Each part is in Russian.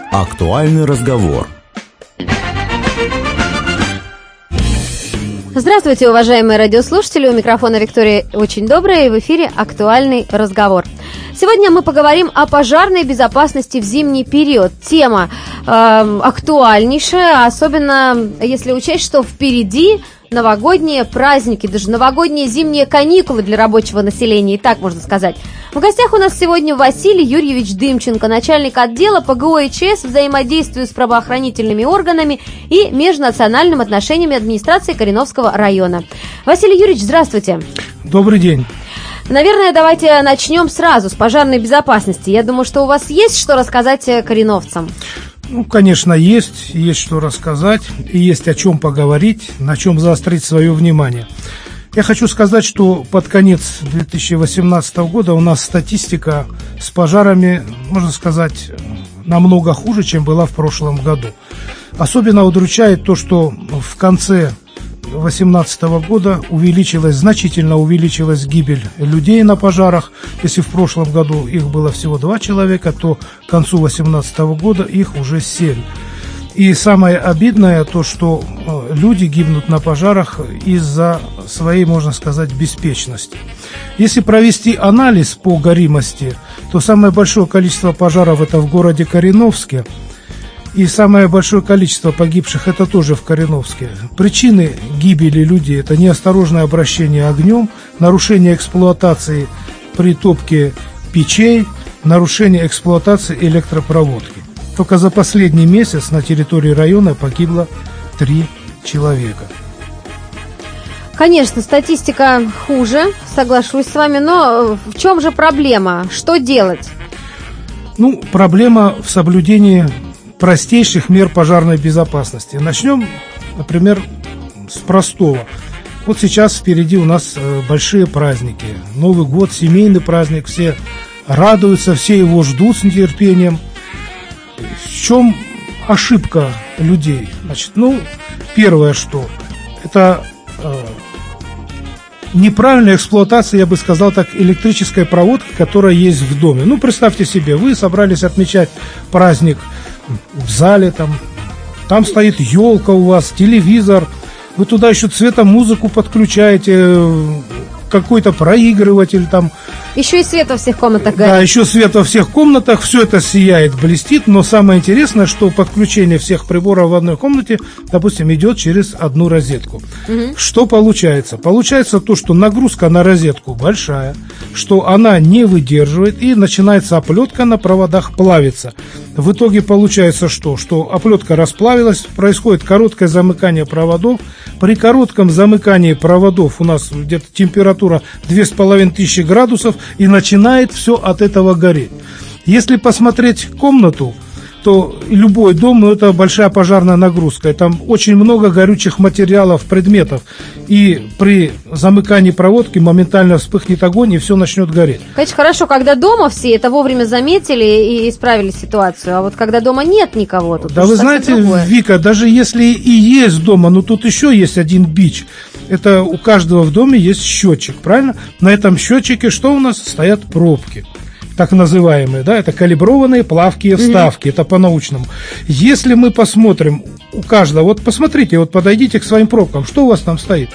Актуальный разговор. Здравствуйте, уважаемые радиослушатели. У микрофона Виктория Очень Добрая, и в эфире «Актуальный разговор». Сегодня мы поговорим о пожарной безопасности в зимний период. Тема актуальнейшая, особенно если учесть, что впереди новогодние праздники, даже новогодние зимние каникулы для рабочего населения, и так можно сказать. В гостях у нас сегодня Василий Юрьевич Дымченко, начальник отдела ПГО и ЧС взаимодействию с правоохранительными органами и межнациональным отношениями администрации Кореновского района. Василий Юрьевич, здравствуйте. Добрый день. Наверное, давайте начнем сразу с пожарной безопасности. Я думаю, что у вас есть что рассказать кореновцам. Ну, конечно, есть что рассказать, и есть о чем поговорить, на чем заострить свое внимание. Я хочу сказать, что под конец 2018 года у нас статистика с пожарами, можно сказать, намного хуже, чем была в прошлом году. Особенно удручает то, что в конце 2018 года значительно увеличилась гибель людей на пожарах. Если в прошлом году их было всего 2 человека, то к концу 2018 года их уже 7. И самое обидное то, что люди гибнут на пожарах из-за своей, можно сказать, беспечности. Если провести анализ по горимости, то самое большое количество пожаров это в городе Кореновске. И самое большое количество погибших это тоже в Кореновске. Причины гибели людей это неосторожное обращение огнем, нарушение эксплуатации при топке печей, нарушение эксплуатации электропроводки. Только за последний месяц на территории района погибло 3 человека. Конечно, статистика хуже, соглашусь с вами, но в чем же проблема? Что делать? Ну, проблема в соблюдении простейших мер пожарной безопасности. Начнем, например, с простого. Вот сейчас впереди у нас большие праздники. Новый год, семейный праздник, все радуются, все его ждут с нетерпением. В чем ошибка людей? Значит, первое, что это неправильная эксплуатация, я бы сказал так, электрической проводки, которая есть в доме. Ну, представьте себе, вы собрались отмечать праздник в зале, там стоит елка у вас, телевизор, вы туда еще цветомузыку подключаете, какой-то проигрыватель там. Еще и свет во всех комнатах горит. Да, еще свет во всех комнатах, все это сияет, блестит, но самое интересное, что подключение всех приборов в одной комнате, допустим, идет через одну розетку. Угу. Что получается? Получается то, что нагрузка на розетку большая, что она не выдерживает, и начинается оплетка на проводах плавиться. В итоге получается что? Что оплетка расплавилась, происходит короткое замыкание проводов. При коротком замыкании проводов у нас где-то температура 2500 градусов, и начинает все от этого гореть. Если посмотреть комнату, то любой дом, это большая пожарная нагрузка. Там очень много горючих материалов, предметов. И при замыкании проводки моментально вспыхнет огонь, и все начнет гореть. Конечно, хорошо, когда дома все это вовремя заметили и исправили ситуацию. А вот когда дома нет никого, тут да вы знаете, другое. Вика, даже если и есть дома, но тут еще есть один бич. Это у каждого в доме есть счетчик, правильно? На этом счетчике что у нас? Стоят пробки. Так называемые, да, это калиброванные плавки и вставки, это по-научному. Если мы посмотрим у каждого, вот посмотрите, вот подойдите к своим пробкам, что у вас там стоит?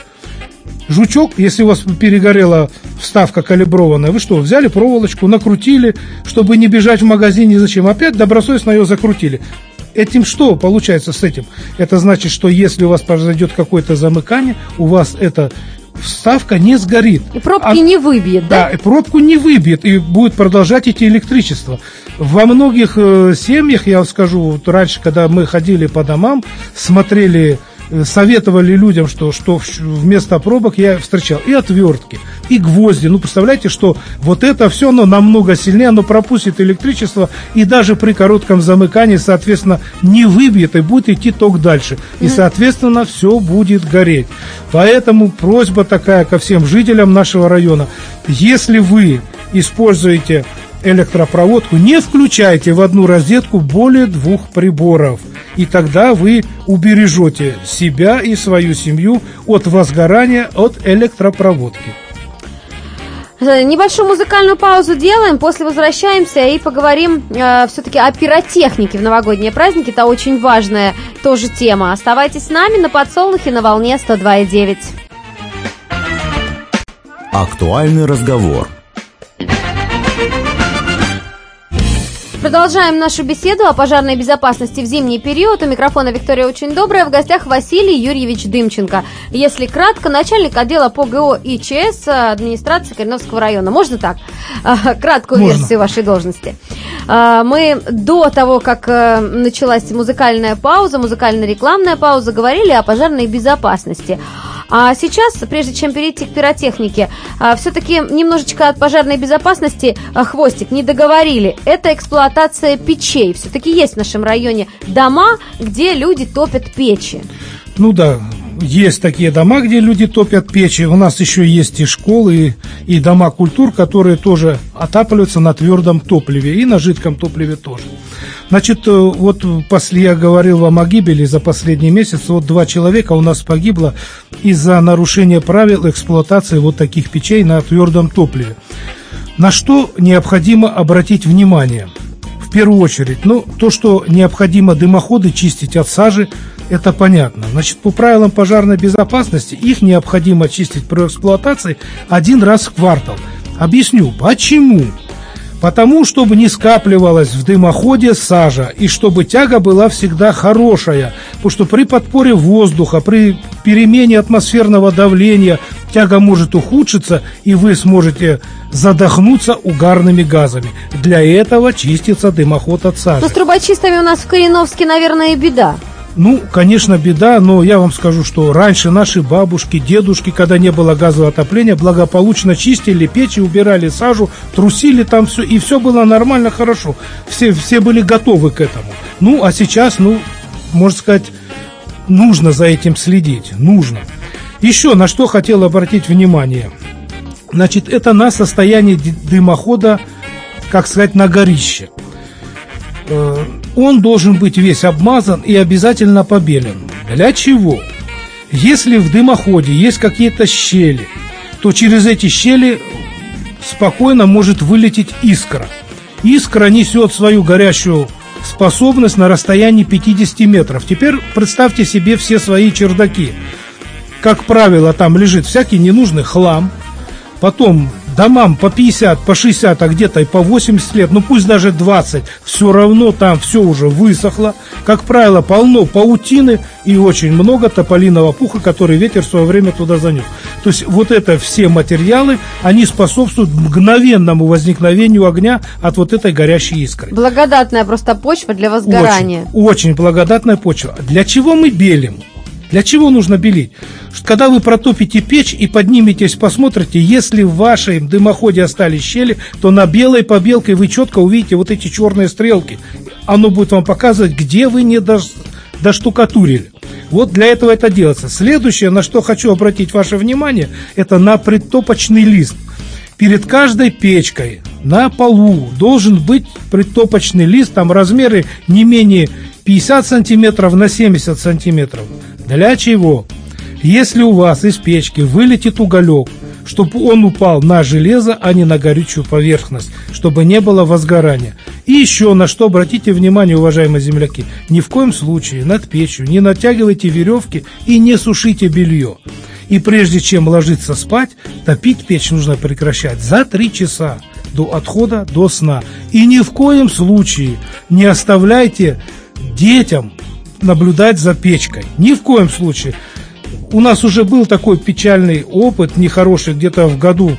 Жучок, если у вас перегорела вставка калиброванная, вы что, взяли проволочку, накрутили, чтобы не бежать в магазин ни зачем, опять добросовестно ее закрутили. Этим что получается с этим? Это значит, что если у вас произойдет какое-то замыкание, у вас это вставка не сгорит. И пробки не выбьет, да? Да, и пробку не выбьет, и будет продолжать идти электричество. Во многих семьях, я вам скажу, вот раньше, когда мы ходили по домам, смотрели, советовали людям, что вместо пробок я встречал и отвертки, и гвозди. Ну, представляете, что вот это все, оно намного сильнее, оно пропустит электричество, и даже при коротком замыкании, соответственно, не выбьет, и будет идти ток дальше. И, соответственно, все будет гореть. Поэтому просьба такая ко всем жителям нашего района. Если вы используете электропроводку, не включайте в одну розетку более 2 приборов. И тогда вы убережете себя и свою семью от возгорания от электропроводки. Небольшую музыкальную паузу делаем, после возвращаемся и поговорим все-таки о пиротехнике в новогодние праздники. Это очень важная тоже тема. Оставайтесь с нами на Подсолнухе на волне 102,9. Актуальный разговор. Продолжаем нашу беседу о пожарной безопасности в зимний период. У микрофона Виктория Очень Добрая. В гостях Василий Юрьевич Дымченко. Если кратко, начальник отдела по ГО и ЧС администрации Кореновского района. Можно так? Краткую версию вашей должности. Мы до того, как началась музыкальная пауза, музыкально-рекламная пауза, говорили о пожарной безопасности. А сейчас, прежде чем перейти к пиротехнике, все-таки немножечко от пожарной безопасности хвостик не договорили. Это эксплуатация печей. Все-таки есть в нашем районе дома, где люди топят печи. Ну да, есть такие дома, где люди топят печи. У нас еще есть и школы, и дома культур, которые тоже отапливаются на твердом топливе и на жидком топливе тоже. Значит, вот после я говорил вам о гибели за последний месяц, вот 2 человека у нас погибло из-за нарушения правил эксплуатации вот таких печей на твердом топливе. На что необходимо обратить внимание? В первую очередь, то, что необходимо дымоходы чистить от сажи, это понятно. Значит, по правилам пожарной безопасности их необходимо чистить при эксплуатации 1 раз в квартал. Объясню, почему? Потому, чтобы не скапливалась в дымоходе сажа, и чтобы тяга была всегда хорошая. Потому что при подпоре воздуха, при перемене атмосферного давления тяга может ухудшиться, и вы сможете задохнуться угарными газами. Для этого чистится дымоход от сажи. Но с трубочистами у нас в Кореновске, наверное, беда. Ну, конечно, беда, но я вам скажу, что раньше наши бабушки, дедушки, когда не было газового отопления, благополучно чистили печи, убирали сажу, трусили там все, и все было нормально, хорошо. Все были готовы к этому. Ну, а сейчас, можно сказать, нужно за этим следить, нужно. Еще на что хотел обратить внимание. Значит, это на состояние дымохода, как сказать, на горище. Он должен быть весь обмазан и обязательно побелен. Для чего? Если в дымоходе есть какие-то щели, то через эти щели спокойно может вылететь искра. Искра несет свою горящую способность на расстоянии 50 метров. Теперь представьте себе все свои чердаки. Как правило, там лежит всякий ненужный хлам. Потом домам по 50, по 60, а где-то и по 80 лет, пусть даже 20, все равно там все уже высохло. Как правило, полно паутины и очень много тополиного пуха, который ветер в свое время туда занес. То есть вот это все материалы, они способствуют мгновенному возникновению огня от вот этой горящей искры. Благодатная просто почва для возгорания. Очень благодатная почва. Для чего мы белим? Для чего нужно белить? Когда вы протопите печь и подниметесь, посмотрите, если в вашем дымоходе остались щели, то на белой побелке вы четко увидите вот эти черные стрелки. Оно будет вам показывать, где вы не доштукатурили. Вот для этого это делается. Следующее, на что хочу обратить ваше внимание, это на притопочный лист. Перед каждой печкой на полу должен быть притопочный лист, там размеры не менее 50 сантиметров на 70 сантиметров. Для чего? Если у вас из печки вылетит уголек, чтобы он упал на железо, а не на горючую поверхность, чтобы не было возгорания. И еще на что обратите внимание, уважаемые земляки, ни в коем случае над печью не натягивайте веревки и не сушите белье. И прежде чем ложиться спать, топить печь нужно прекращать за 3 часа до отхода до сна. И ни в коем случае не оставляйте детям наблюдать за печкой. Ни в коем случае. У нас уже был такой печальный опыт, нехороший, где-то в году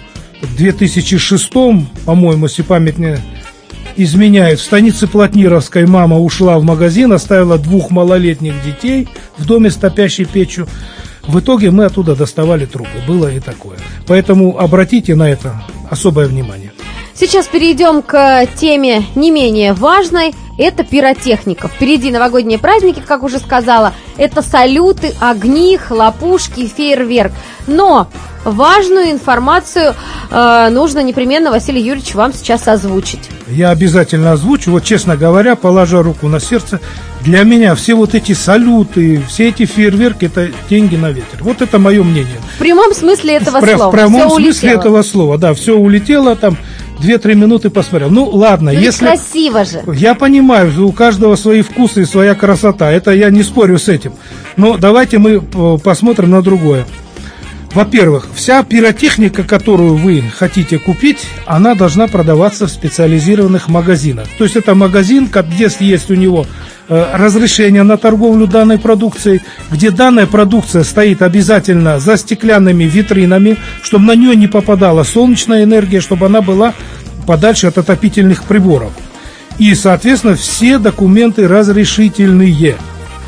2006, по-моему, если память не изменяет. В станице Плотнировской мама ушла в магазин, оставила 2 малолетних детей в доме с топящей печью. В итоге мы оттуда доставали трупы. Было и такое. Поэтому обратите на это особое внимание. Сейчас перейдем к теме не менее важной. Это пиротехника. Впереди новогодние праздники, как уже сказала. Это салюты, огни, хлопушки, фейерверк. Но важную информацию нужно непременно, Василий Юрьевич, вам сейчас озвучить. Я обязательно озвучу. Вот, честно говоря, положа руку на сердце, для меня все вот эти салюты, все эти фейерверки – это деньги на ветер. Вот это мое мнение. В прямом смысле этого слова. В прямом всё смысле улетело. этого слова, да, все улетело, там 2-3 минуты посмотрел. Ну, ладно, Ну, если... красиво же. Я понимаю, у каждого свои вкусы и своя красота, это я не спорю с этим. Но давайте мы посмотрим на другое. Во-первых, вся пиротехника, которую вы хотите купить, она должна продаваться в специализированных магазинах. То есть это магазин, где есть у него разрешение на торговлю данной продукцией, где данная продукция стоит обязательно за стеклянными витринами, чтобы на нее не попадала солнечная энергия, чтобы она была подальше от отопительных приборов. И, соответственно, все документы разрешительные.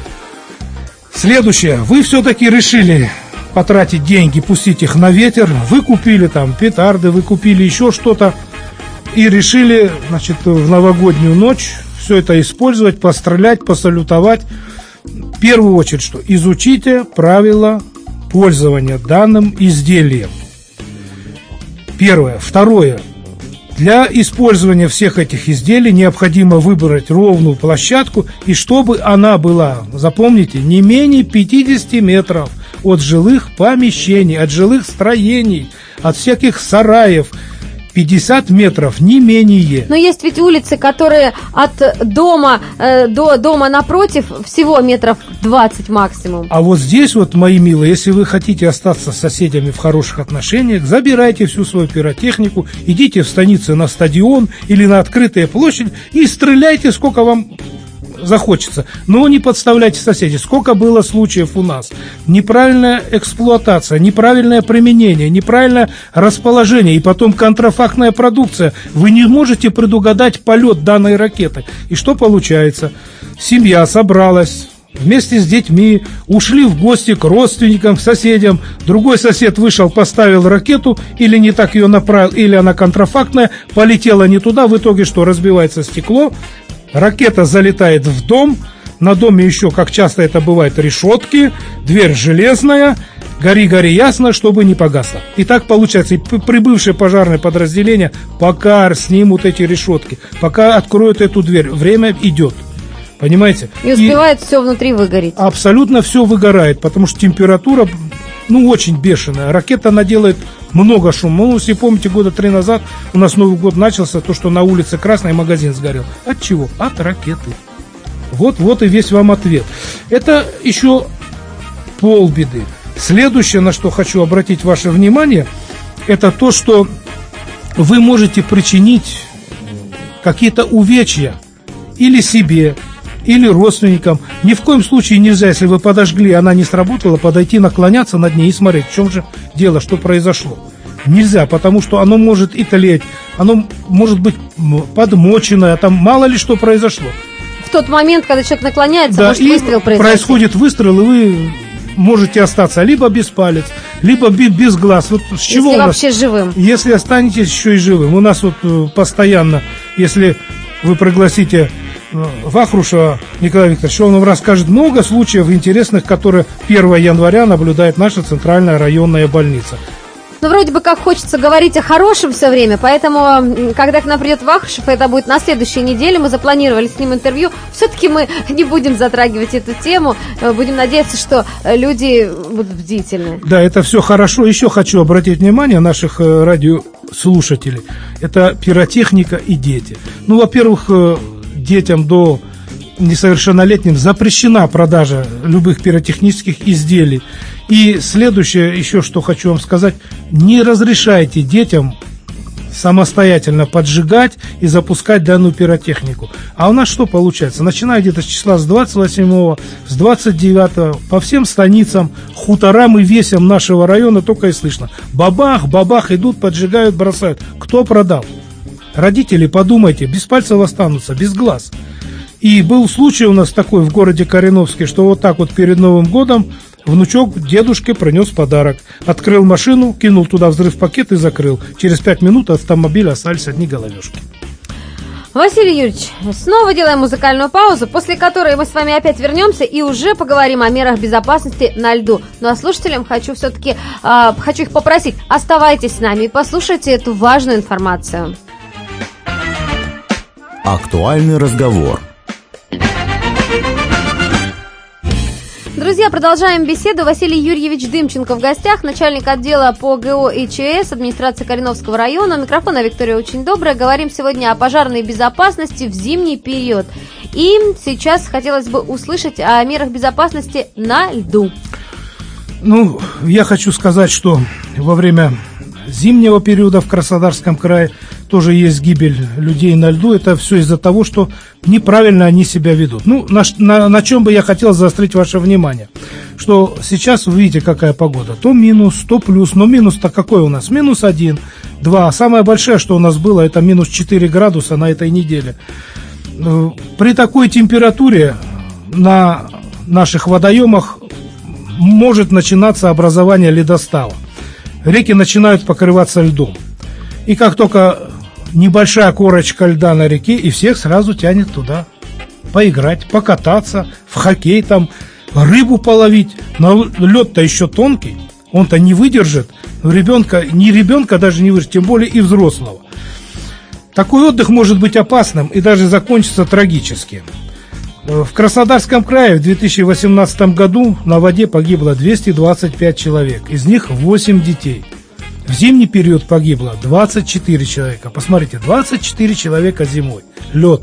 Следующее. Вы все-таки решили потратить деньги, пустить их на ветер. Вы купили там петарды, вы купили еще что-то и решили, значит, в новогоднюю ночь все это использовать, пострелять, посалютовать. В первую очередь, что изучите правила пользования данным изделием. Первое. Второе. Для использования всех этих изделий необходимо выбрать ровную площадку, и чтобы она была, запомните, не менее 50 метров от жилых помещений, от жилых строений, от всяких сараев. 50 метров, не менее. Но есть ведь улицы, которые от дома до дома напротив всего метров 20 максимум. А вот здесь вот, мои милые, если вы хотите остаться с соседями в хороших отношениях, забирайте всю свою пиротехнику, идите в станицы на стадион или на открытые площади и стреляйте сколько вам захочется, но не подставляйте соседей. Сколько было случаев у нас? Неправильная эксплуатация, неправильное применение, неправильное расположение и потом контрафактная продукция. Вы не можете предугадать полет данной ракеты. И что получается? Семья собралась вместе с детьми, ушли в гости к родственникам, к соседям. Другой сосед вышел, поставил ракету, или не так ее направил, или она контрафактная, полетела не туда, в итоге что? Разбивается стекло. Ракета залетает в дом, на доме еще, как часто это бывает, решетки, дверь железная, гори ясно, чтобы не погасло. И так получается, и прибывшее пожарное подразделение пока снимут эти решетки, пока откроют эту дверь, время идет. Понимаете? И успевает все внутри выгореть. Абсолютно все выгорает, потому что температура, очень бешеная. Ракета, она делает много шума. Если помните, 3 года назад у нас Новый год начался, то, что на улице Красной магазин сгорел. От чего? От ракеты. Вот и весь вам ответ. Это еще полбеды. Следующее, на что хочу обратить ваше внимание, это то, что вы можете причинить какие-то увечья или себе, или родственникам. Ни в коем случае нельзя, если вы подожгли, она не сработала, подойти, наклоняться над ней и смотреть, в чем же дело, что произошло. Нельзя, потому что оно может и тлеть, оно может быть подмоченное, там мало ли что произошло. В тот момент, когда человек наклоняется, Да, может выстрел произойти. Происходит выстрел, и вы можете остаться либо без палец, либо без глаз. Вот с чего если у нас, вообще живым. Если останетесь еще и живым. У нас вот постоянно, если вы пригласите Вахрушева Николая Викторовича, он вам расскажет много случаев интересных, которые 1 января наблюдает наша центральная районная больница. Ну, вроде бы как хочется говорить о хорошем все время, поэтому, когда к нам придет Вахрушев, это будет на следующей неделе, мы запланировали с ним интервью, все-таки мы не будем затрагивать эту тему, будем надеяться, что люди будут бдительны. Да, это все хорошо. Еще хочу обратить внимание наших радиослушателей. Это пиротехника и дети. Ну, во-первых, детям до несовершеннолетним запрещена продажа любых пиротехнических изделий. И следующее, еще что хочу вам сказать, не разрешайте детям самостоятельно поджигать и запускать данную пиротехнику. А у нас что получается? Начиная где-то с числа с 28-го, с 29-го, по всем станицам, хуторам и весям нашего района только и слышно. Бабах, бабах, идут, поджигают, бросают. Кто продал? Родители, подумайте, без пальцев останутся, без глаз. И был случай у нас такой в городе Кореновске, что вот так вот перед Новым годом внучок дедушке принес подарок. Открыл машину, кинул туда взрыв-пакет и закрыл. Через 5 минут от автомобиля остались одни головешки. Василий Юрьевич, снова делаем музыкальную паузу, после которой мы с вами опять вернемся и уже поговорим о мерах безопасности на льду. Ну а слушателям хочу их попросить, оставайтесь с нами и послушайте эту важную информацию. Актуальный разговор. Друзья, продолжаем беседу. Василий Юрьевич Дымченко в гостях, начальник отдела по ГО и ЧС администрации Кореновского района. Микрофон Виктория очень добрая. Говорим сегодня о пожарной безопасности в зимний период. И сейчас хотелось бы услышать о мерах безопасности на льду. Ну, я хочу сказать, что во время зимнего периода в Краснодарском крае тоже есть гибель людей на льду. Это все из-за того, что неправильно они себя ведут. Ну, на чем бы я хотел заострить ваше внимание, что сейчас вы видите, какая погода. То минус, то плюс. Но минус-то какой у нас? Минус 1, 2. Самое большое, что у нас было, это минус 4 градуса на этой неделе. При такой температуре на наших водоемах может начинаться образование ледостава. Реки начинают покрываться льдом. И как только небольшая корочка льда на реке, и всех сразу тянет туда поиграть, покататься, в хоккей там, рыбу половить. Но лед-то еще тонкий, он-то не выдержит. Ребенка даже не выдержит, тем более и взрослого. Такой отдых может быть опасным и даже закончиться трагически. В Краснодарском крае в 2018 году на воде погибло 225 человек, из них 8 детей. В зимний период погибло 24 человека. Посмотрите, 24 человека зимой. Лед.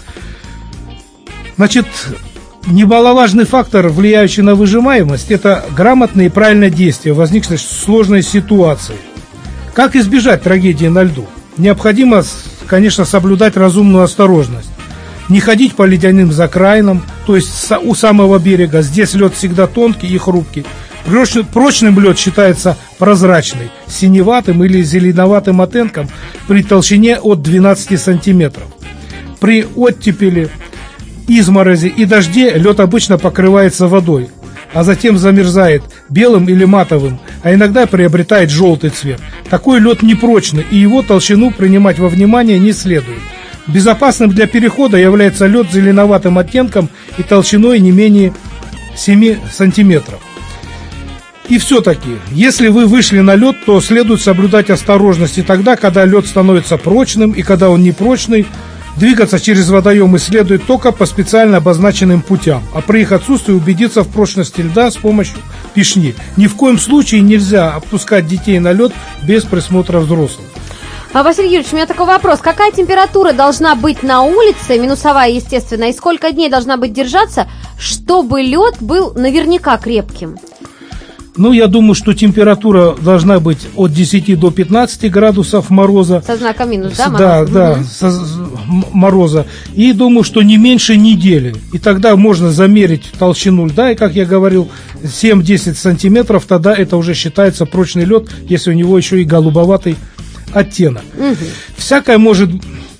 Значит, немаловажный фактор, влияющий на выживаемость, это грамотные и правильные действия в возникшей сложной ситуации. Как избежать трагедии на льду? Необходимо, конечно, соблюдать разумную осторожность. Не ходить по ледяным закраинам, то есть у самого берега. Здесь лед всегда тонкий и хрупкий. Прочным лед считается прозрачный, синеватым или зеленоватым оттенком при толщине от 12 сантиметров. При оттепели, изморози и дожде лед обычно покрывается водой, а затем замерзает белым или матовым, а иногда приобретает желтый цвет. Такой лед непрочный, и его толщину принимать во внимание не следует. Безопасным для перехода является лед с зеленоватым оттенком и толщиной не менее 7 сантиметров. И все-таки, если вы вышли на лед, то следует соблюдать осторожность и тогда, когда лед становится прочным и когда он непрочный, двигаться через водоемы следует только по специально обозначенным путям, а при их отсутствии убедиться в прочности льда с помощью пишни. Ни в коем случае нельзя отпускать детей на лед без присмотра взрослых. Василий Юрьевич, у меня такой вопрос. Какая температура должна быть на улице, минусовая, естественно, и сколько дней должна быть держаться, чтобы лед был наверняка крепким? Ну, я думаю, что температура должна быть от 10 до 15 градусов мороза. Со знаком минус, да, мороз? Да, мороза. И думаю, что не меньше недели. И тогда можно замерить толщину льда, и, как я говорил, 7-10 сантиметров, тогда это уже считается прочный лед, если у него еще и голубоватый оттенок. Всякое может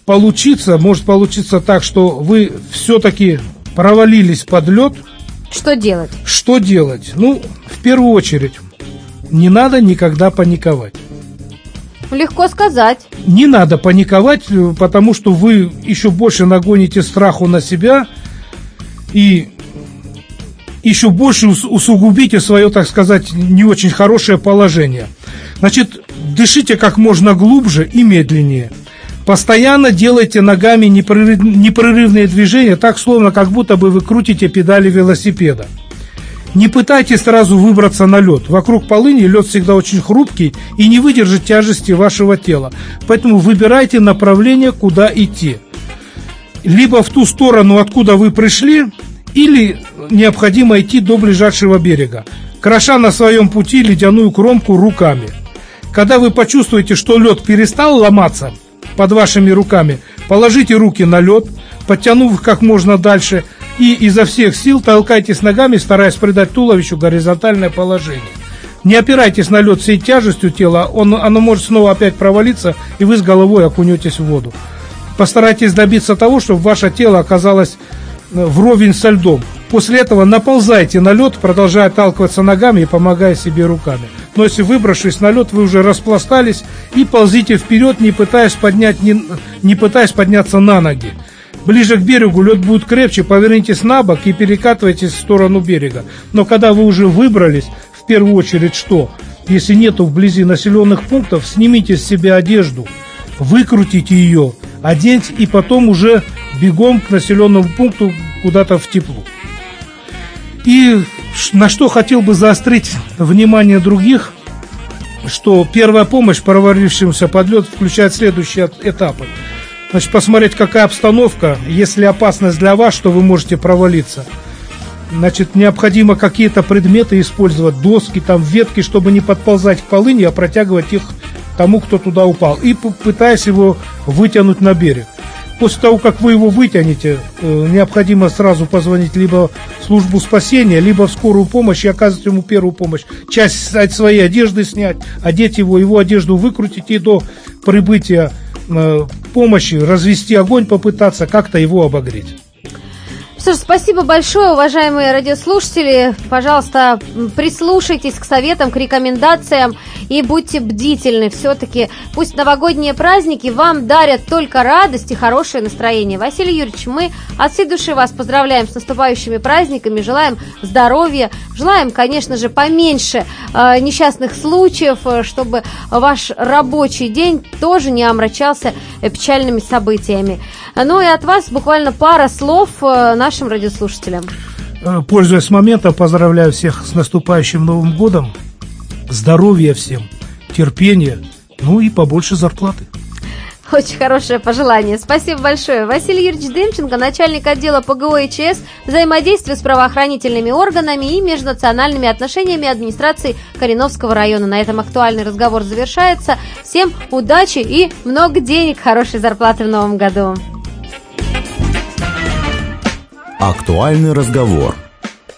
получиться так, что вы все-таки провалились под лед. Что делать? Что делать? Ну, в первую очередь, не надо никогда паниковать. Легко сказать. Не надо паниковать, потому что вы еще больше нагоните страху на себя и еще больше усугубите свое, так сказать, не очень хорошее положение. Значит, дышите как можно глубже и медленнее. Постоянно делайте ногами непрерывные движения, так словно как будто бы вы крутите педали велосипеда. Не пытайтесь сразу выбраться на лед. Вокруг полыни лед всегда очень хрупкий и не выдержит тяжести вашего тела. Поэтому выбирайте направление, куда идти. Либо в ту сторону, откуда вы пришли, или необходимо идти до ближайшего берега, кроша на своем пути ледяную кромку руками. Когда вы почувствуете, что лед перестал ломаться под вашими руками, положите руки на лед, подтянув их как можно дальше, и изо всех сил толкайтесь ногами, стараясь придать туловищу горизонтальное положение. Не опирайтесь на лед всей тяжестью тела, оно может снова опять провалиться, и вы с головой окунетесь в воду. Постарайтесь добиться того, чтобы ваше тело оказалось вровень со льдом. После этого наползайте на лед, продолжая отталкиваться ногами и помогая себе руками. Но если выбравшись на лед, вы уже распластались и ползите вперед, не пытаясь подняться на ноги. Ближе к берегу лед будет крепче, повернитесь на бок и перекатывайтесь в сторону берега. Но когда вы уже выбрались, в первую очередь что? Если нету вблизи населенных пунктов, снимите с себя одежду, выкрутите ее, оденьте и потом уже бегом к населенному пункту куда-то в тепло. И на что хотел бы заострить внимание других, что первая помощь провалившимся под лед включает следующие этапы. Значит, посмотреть, какая обстановка, если опасность для вас, что вы можете провалиться. Значит, необходимо какие-то предметы использовать, доски, там, ветки, чтобы не подползать к полыни, а протягивать их тому, кто туда упал, и пытаясь его вытянуть на берег. После того, как вы его вытянете, необходимо сразу позвонить либо в службу спасения, либо в скорую помощь и оказывать ему первую помощь. Часть от своей одежды снять, одеть его одежду выкрутить и до прибытия помощи развести огонь, попытаться как-то его обогреть. Что ж, спасибо большое, уважаемые радиослушатели. Пожалуйста, прислушайтесь к советам, к рекомендациям и будьте бдительны. Все-таки пусть новогодние праздники вам дарят только радость и хорошее настроение. Василий Юрьевич, мы от всей души вас поздравляем с наступающими праздниками, желаем здоровья, желаем, конечно же, поменьше несчастных случаев, чтобы ваш рабочий день тоже не омрачался печальными событиями. Ну и от вас буквально пара слов нашим радиослушателям. Пользуясь моментом, поздравляю всех с наступающим Новым годом. Здоровья всем, терпения, ну и побольше зарплаты. Очень хорошее пожелание. Спасибо большое. Василий Юрьевич Дымченко, начальник отдела ПГО и ЧС, взаимодействия с правоохранительными органами и межнациональными отношениями администрации Кореновского района. На этом актуальный разговор завершается. Всем удачи и много денег, хорошей зарплаты в Новом году. Актуальный разговор.